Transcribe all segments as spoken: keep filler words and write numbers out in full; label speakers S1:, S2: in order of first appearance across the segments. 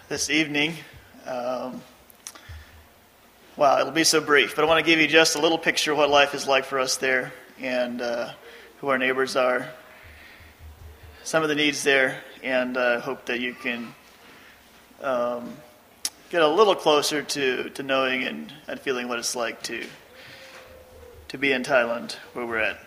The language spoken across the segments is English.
S1: this evening. Um, wow, it'll be so brief, but I want to give you just a little picture of what life is like for us there and uh, who our neighbors are, some of the needs there, and I uh, hope that you can um, get a little closer to, to knowing and, and feeling what it's like to to be in Thailand, where we're at.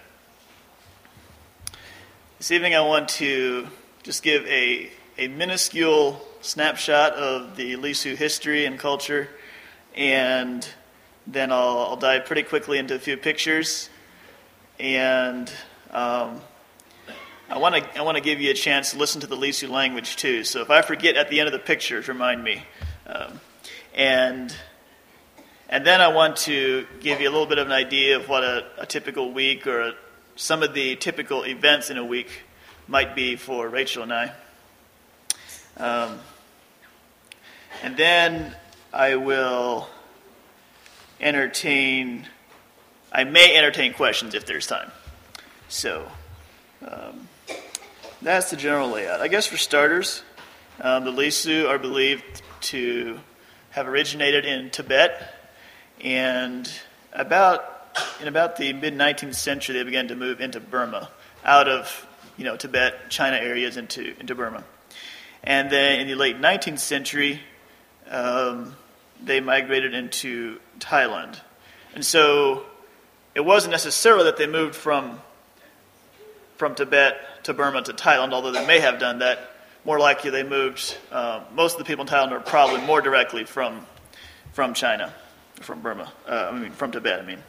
S1: This evening I want to just give a, a minuscule snapshot of the Lisu history and culture, and then I'll, I'll dive pretty quickly into a few pictures, and um, I want to I want to give you a chance to listen to the Lisu language too. So if I forget at the end of the pictures, remind me. Um, and and then I want to give you a little bit of an idea of what a, a typical week or a, some of the typical events in a week might be for Rachel and I. Um, and then I will entertain, I may entertain questions if there's time. So um, that's the general layout. I guess for starters, um, the Lisu are believed to have originated in Tibet, and about in about the mid-nineteenth century they began to move into Burma, out of you know Tibet, China areas into into Burma. And then in the late nineteenth century, um, they migrated into Thailand. And so it wasn't necessarily that they moved from from Tibet to Burma to Thailand, although they may have done that. More likely they moved, uh, most of the people in Thailand are probably more directly from from China, from Burma, uh, I mean from Tibet, I mean.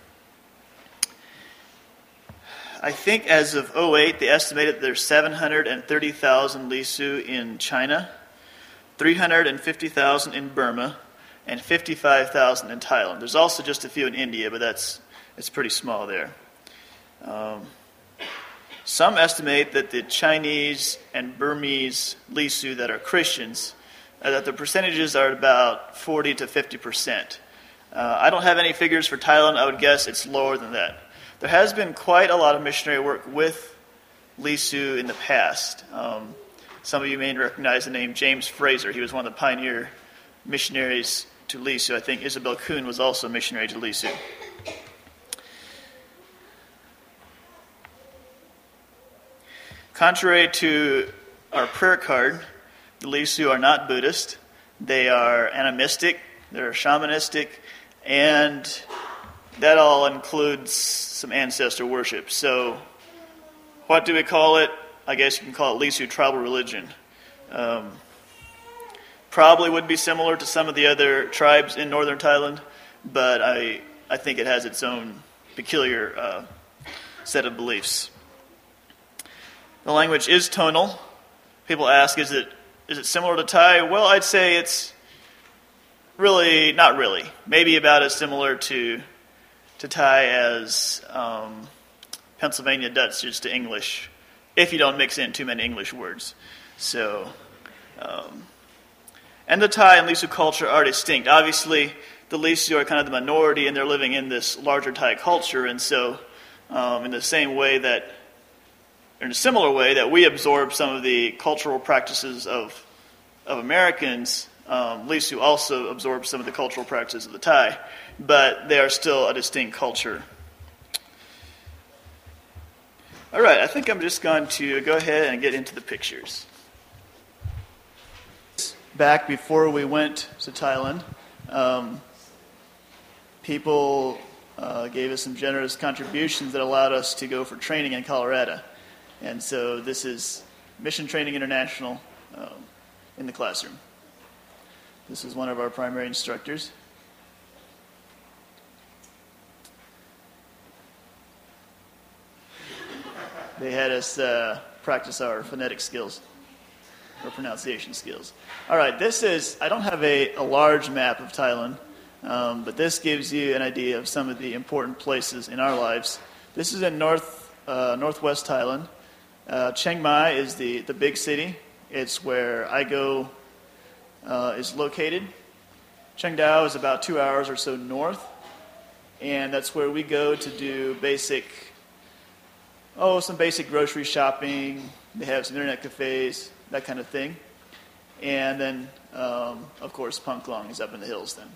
S1: I think as of oh eight, they estimated that there's seven hundred thirty thousand Lisu in China, three hundred fifty thousand in Burma, and fifty-five thousand in Thailand. There's also just a few in India, but that's it's pretty small there. Um, some estimate that the Chinese and Burmese Lisu that are Christians, uh, that the percentages are about forty to fifty percent. Uh, I don't have any figures for Thailand. I would guess it's lower than that. There has been quite a lot of missionary work with Lisu in the past. Um, some of you may recognize the name James Fraser. He was one of the pioneer missionaries to Lisu. I think Isabel Kuhn was also a missionary to Lisu. Contrary to our prayer card, the Lisu are not Buddhist. They are animistic, they're shamanistic, and that all includes some ancestor worship. So what do we call it? I guess you can call it Lisu tribal religion. Um, probably would be similar to some of the other tribes in northern Thailand, but I I think it has its own peculiar uh, set of beliefs. The language is tonal. People ask, is it is it similar to Thai? Well, I'd say it's really, not really. Maybe about as similar to to Thai as um, Pennsylvania Dutch is to English, if you don't mix in too many English words. So, um, and the Thai and Lisu culture are distinct. Obviously, the Lisu are kind of the minority, and they're living in this larger Thai culture, and so um, in the same way that, or in a similar way that we absorb some of the cultural practices of of Americans, um, Lisu also absorbs some of the cultural practices of the Thai, but they are still a distinct culture. All right, I think I'm just going to go ahead and get into the pictures. Back before we went to Thailand, um, people uh, gave us some generous contributions that allowed us to go for training in Colorado. And so this is Mission Training International um, in the classroom. This is one of our primary instructors. They had us uh, practice our phonetic skills, or pronunciation skills. All right, this is, I don't have a, a large map of Thailand, um, but this gives you an idea of some of the important places in our lives. This is in north uh, northwest Thailand. Uh, Chiang Mai is the, the big city. It's where I go uh, is located. Chiang Dao is about two hours or so north, and that's where we go to do basic, oh, some basic grocery shopping. They have some internet cafes, that kind of thing. And then, um, of course, Pang Klong is up in the hills then.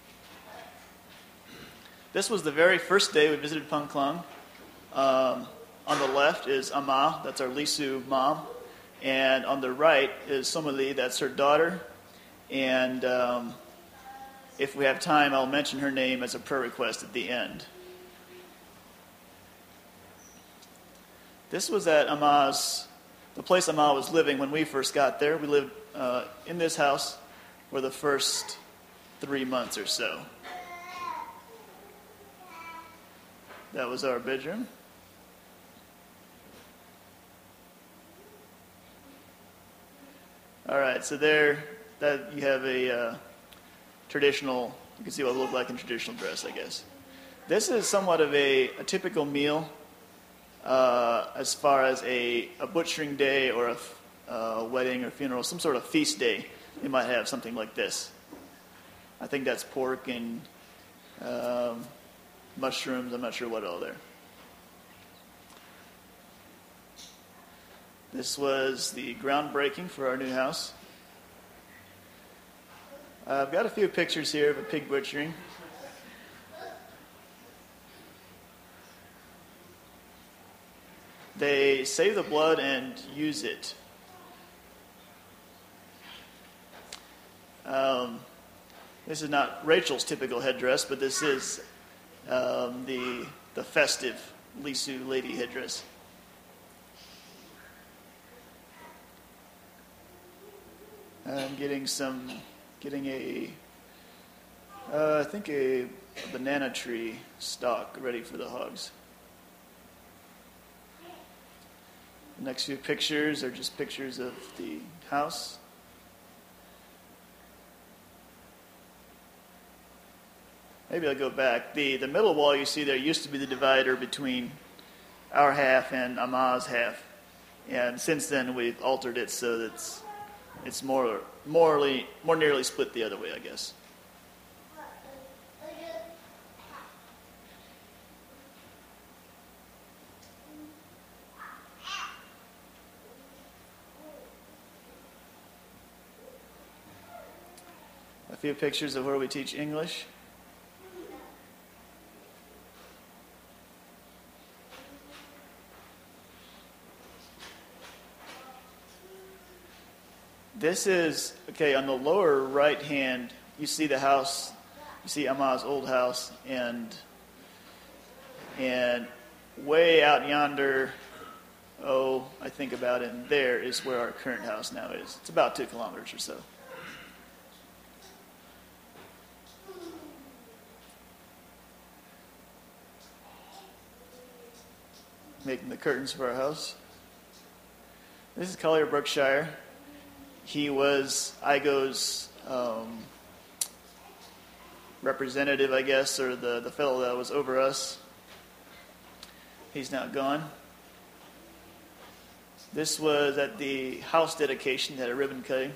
S1: This was the very first day we visited Pang Klong. Um, on the left is Ama, that's our Lisu mom. And on the right is Somali, that's her daughter. And um, if we have time, I'll mention her name as a prayer request at the end. This was at Ama's, the place Ama was living when we first got there. We lived uh, in this house for the first three months or so. That was our bedroom. All right, so there, that you have a uh, traditional, you can see what it looked like in traditional dress, I guess. This is somewhat of a, a typical meal uh, as far as a, a butchering day or a uh, wedding or funeral, some sort of feast day. They might have something like this. I think that's pork and um, mushrooms, I'm not sure what all there. This was the groundbreaking for our new house. Uh, I've got a few pictures here of a pig butchering. They save the blood and use it. Um, this is not Rachel's typical headdress, but this is um, the the festive Lisu lady headdress. I'm getting some, getting a, uh, I think a, a banana tree stalk ready for the hogs. The next few pictures are just pictures of the house. Maybe I'll go back. The the middle wall you see there used to be the divider between our half and Ama's half. And since then we've altered it so that it's, it's more, morely, more nearly split the other way, I guess. A few pictures of where we teach English. This is, okay, on the lower right hand, you see the house, you see Ama's old house, and and way out yonder, oh, I think about it, and there is where our current house now is. It's about two kilometers or so. Making the curtains for our house. This is Collier Brookshire. He was I G O's um, representative, I guess, or the, the fellow that was over us. He's now gone. This was at the house dedication, had a ribbon cutting.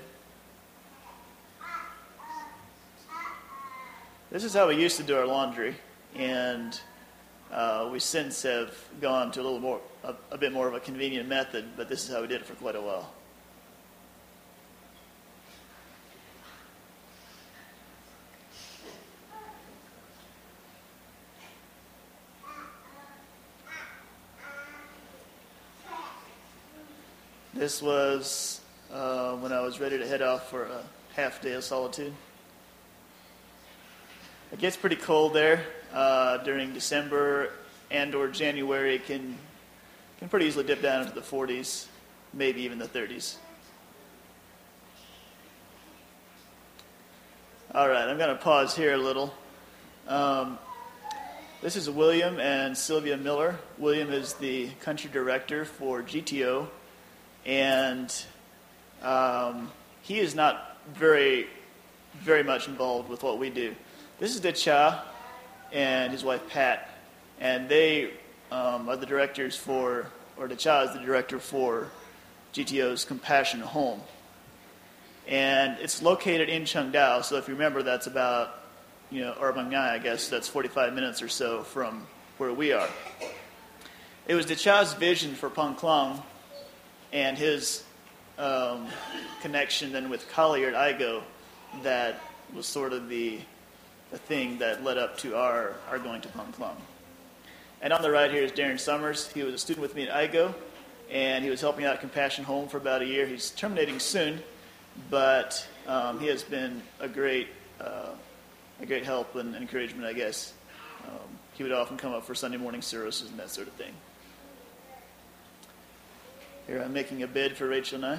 S1: This is how we used to do our laundry, and uh, we since have gone to a little more, a, a bit more of a convenient method, but this is how we did it for quite a while. This was uh, when I was ready to head off for a half day of solitude. It gets pretty cold there uh, during December and or January. It can, can pretty easily dip down into the forties, maybe even the thirties. All right, I'm going to pause here a little. Um, this is William and Sylvia Miller. William is the country director for G T O. And um, he is not very, very much involved with what we do. This is Decha and his wife Pat, and they um, are the directors for, or Decha is the director for G T O's Compassion Home. And it's located in Cheongdao, so if you remember, that's about, you know, or Mang Ngai, I guess, that's forty-five minutes or so from where we are. It was Decha's vision for Pang Klong and his um, connection than with Collier at I G O that was sort of the, the thing that led up to our, our going to Plum Plum. And on the right here is Darren Summers. He was a student with me at I G O, and he was helping out at Compassion Home for about a year. He's terminating soon, but um, he has been a great uh, a great help and encouragement, I guess. Um, he would often come up for Sunday morning services and that sort of thing. Here I'm making a bid for Rachel and I.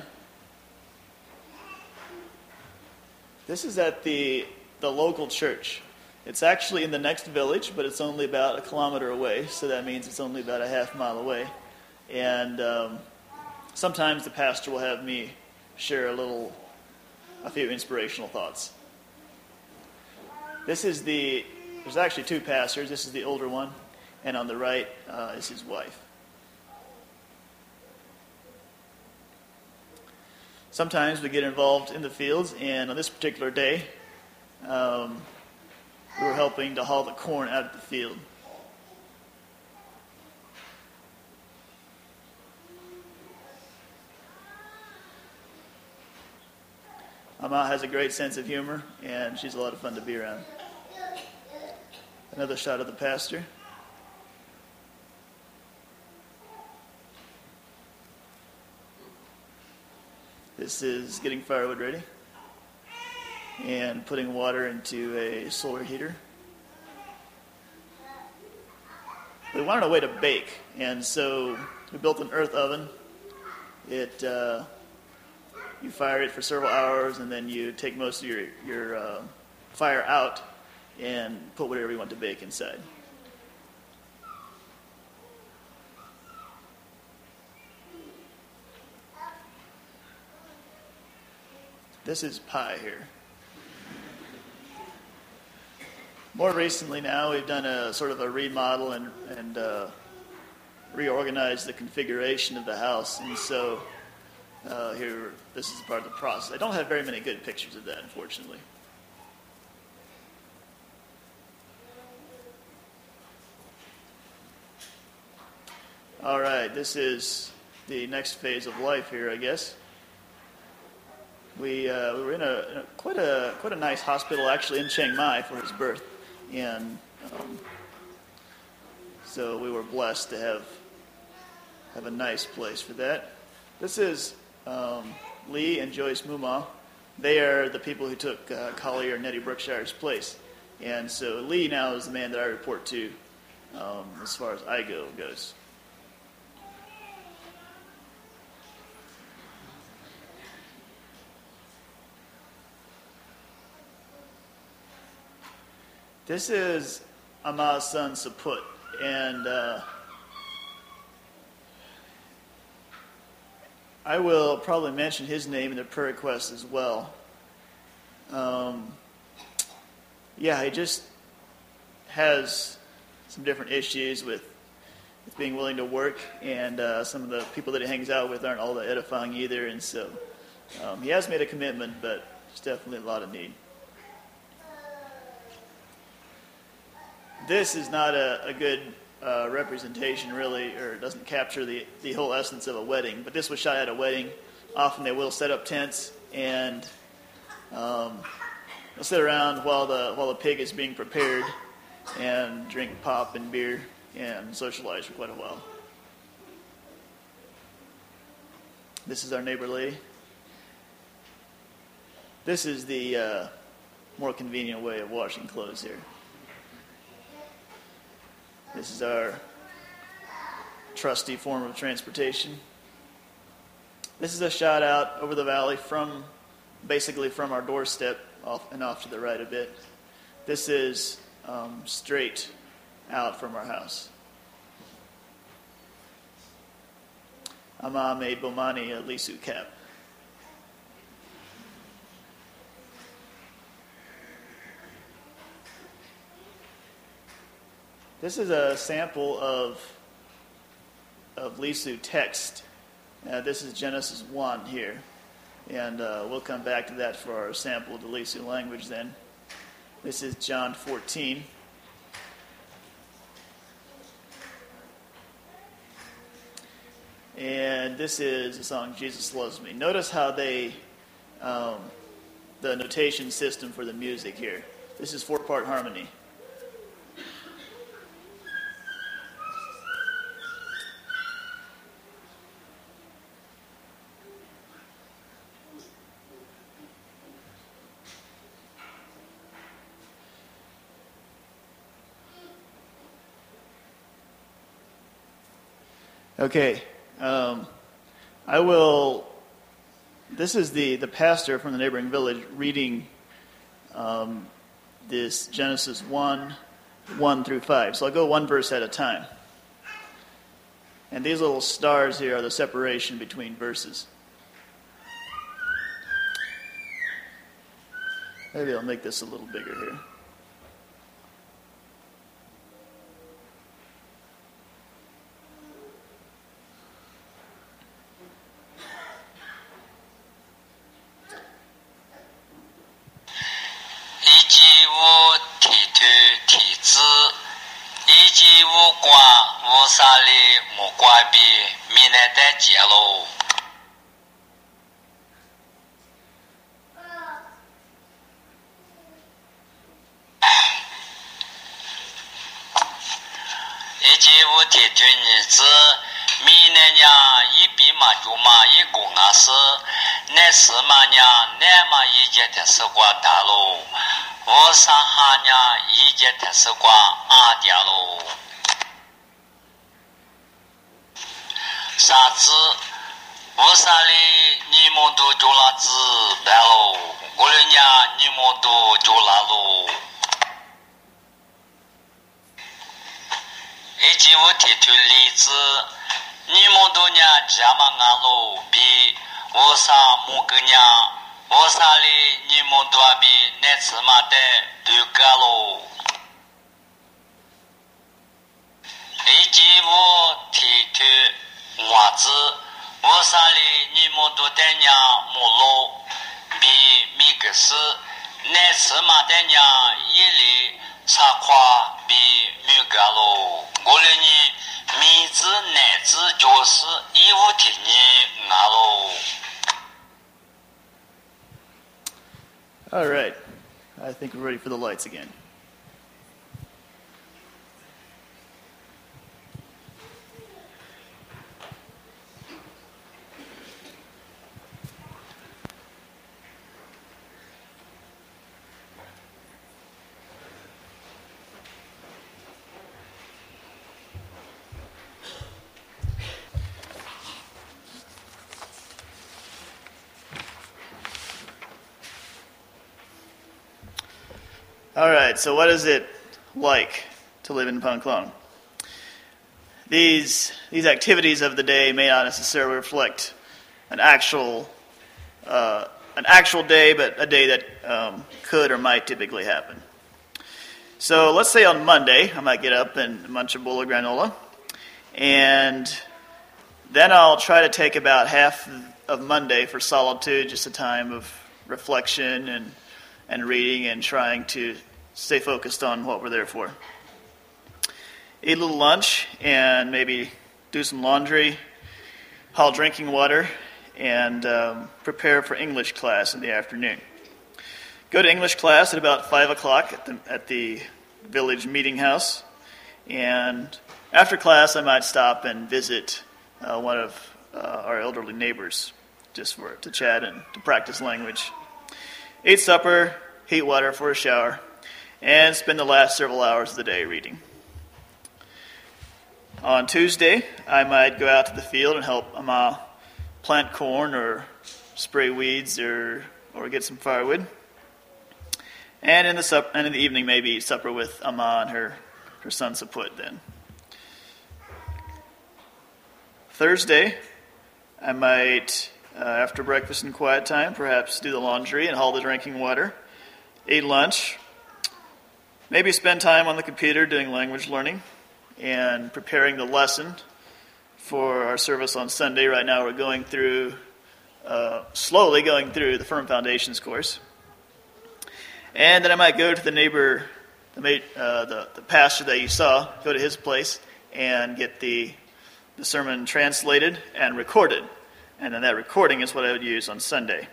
S1: This is at the the local church. It's actually in the next village, but it's only about a kilometer away, so that means it's only about a half mile away. And um, sometimes the pastor will have me share a little, a few inspirational thoughts. This is the, there's actually two pastors. This is the older one, and on the right uh, is his wife. Sometimes we get involved in the fields, and on this particular day, um, we were helping to haul the corn out of the field. Ama has a great sense of humor, and she's a lot of fun to be around. Another shot of the pastor. This is getting firewood ready and putting water into a solar heater. We wanted a way to bake, and so we built an earth oven. It uh, you fire it for several hours, and then you take most of your your uh, fire out and put whatever you want to bake inside. This is pie here. More recently now, we've done a sort of a remodel and, and uh, reorganized the configuration of the house. And so uh, here, this is part of the process. I don't have very many good pictures of that, unfortunately. All right, this is the next phase of life here, I guess. We, uh, we were in, a, in a quite a quite a nice hospital actually in Chiang Mai for his birth, and um, so we were blessed to have have a nice place for that. This is um, Lee and Joyce Muma. They are the people who took uh, Collier and Nettie Brookshire's place, and so Lee now is the man that I report to um, as far as I G O goes. This is Ama's son, Saput, and uh, I will probably mention his name in the prayer request as well. Um, yeah, he just has some different issues with, with being willing to work, and uh, some of the people that he hangs out with aren't all that edifying either, and so um, he has made a commitment, but there's definitely a lot of need. This is not a, a good uh, representation, really, or it doesn't capture the, the whole essence of a wedding. But this was shot at a wedding. Often they will set up tents and um, they'll sit around while the while the pig is being prepared and drink pop and beer and socialize for quite a while. This is our neighbor lady. This is the uh, more convenient way of washing clothes here. This is our trusty form of transportation. This is a shot out over the valley from, basically from our doorstep off and off to the right a bit. This is um, straight out from our house. Ama made Bomani a lisu cap. This is a sample of of Lisu text. Uh, this is Genesis one here, and uh, we'll come back to that for our sample of the Lisu language then. This is John fourteen. And this is the song Jesus Loves Me. Notice how they, um, the notation system for the music here. This is four-part harmony. Okay, um, I will, this is the, the pastor from the neighboring village reading um, this Genesis one, one through five. So I'll go one verse at a time. And these little stars here are the separation between verses. Maybe I'll make this a little bigger here. All right, I think we're ready for the lights again. All right, so what is it like to live in Phang Klong? These these activities of the day may not necessarily reflect an actual uh, an actual day, but a day that um, could or might typically happen. So let's say on Monday, I might get up and munch a bowl of granola, and then I'll try to take about half of Monday for solitude, just a time of reflection and and reading and trying to stay focused on what we're there for. Eat a little lunch and maybe do some laundry, haul drinking water, and um, prepare for English class in the afternoon. Go to English class at about five o'clock at the, at the village meeting house. And after class, I might stop and visit uh, one of uh, our elderly neighbors just for to chat and to practice language. Eat supper, heat water for a shower, and spend the last several hours of the day reading. On Tuesday, I might go out to the field and help Ama plant corn or spray weeds or or get some firewood. And in the sup- and in the evening, maybe eat supper with Ama and her, her son Saput then. Thursday, I might, uh, after breakfast and quiet time, perhaps do the laundry and haul the drinking water, eat lunch, maybe spend time on the computer doing language learning and preparing the lesson for our service on Sunday. Right now we're going through, uh, slowly going through the Firm Foundations course. And then I might go to the neighbor, the, uh, the, the pastor that you saw, go to his place and get the the sermon translated and recorded. And then that recording is what I would use on Sunday.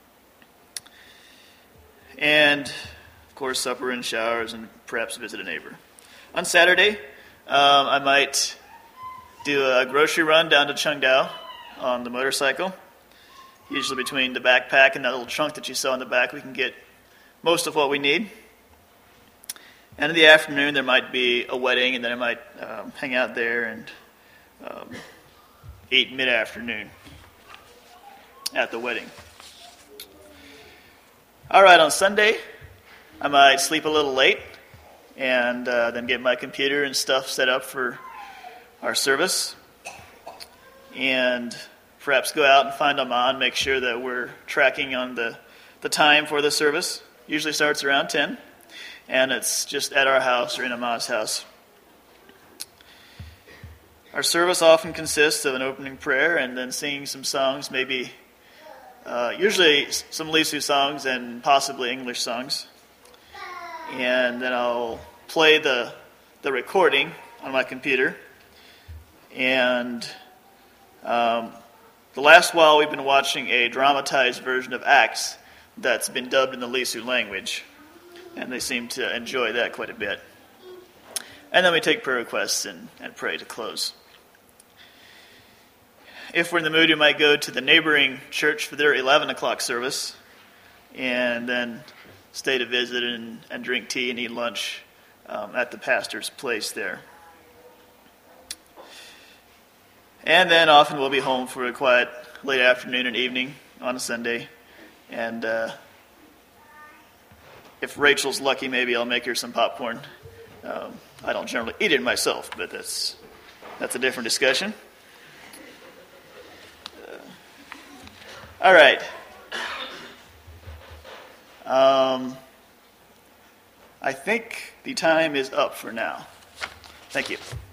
S1: And, of course, supper and showers and perhaps visit a neighbor. On Saturday, um, I might do a grocery run down to Qingdao on the motorcycle. Usually between the backpack and that little trunk that you saw in the back, we can get most of what we need. And in the afternoon, there might be a wedding, and then I might um, hang out there and um, eat mid-afternoon at the wedding. All right, on Sunday, I might sleep a little late and uh, then get my computer and stuff set up for our service, and perhaps go out and find Aman, make sure that we're tracking on the, the time for the service. Usually starts around ten, and it's just at our house or in Aman's house. Our service often consists of an opening prayer and then singing some songs, maybe uh, usually some Lisu songs and possibly English songs. And then I'll play the the recording on my computer. And um, the last while we've been watching a dramatized version of Acts that's been dubbed in the Lisu language. And they seem to enjoy that quite a bit. And then we take prayer requests and, and pray to close. If we're in the mood, we might go to the neighboring church for their eleven o'clock service, and then stay to visit and, and drink tea and eat lunch um, at the pastor's place there. And then often we'll be home for a quiet late afternoon and evening on a Sunday. And uh, if Rachel's lucky, maybe I'll make her some popcorn. Um, I don't generally eat it myself, but that's that's a different discussion. Uh, all right. Um, I think the time is up for now. Thank you.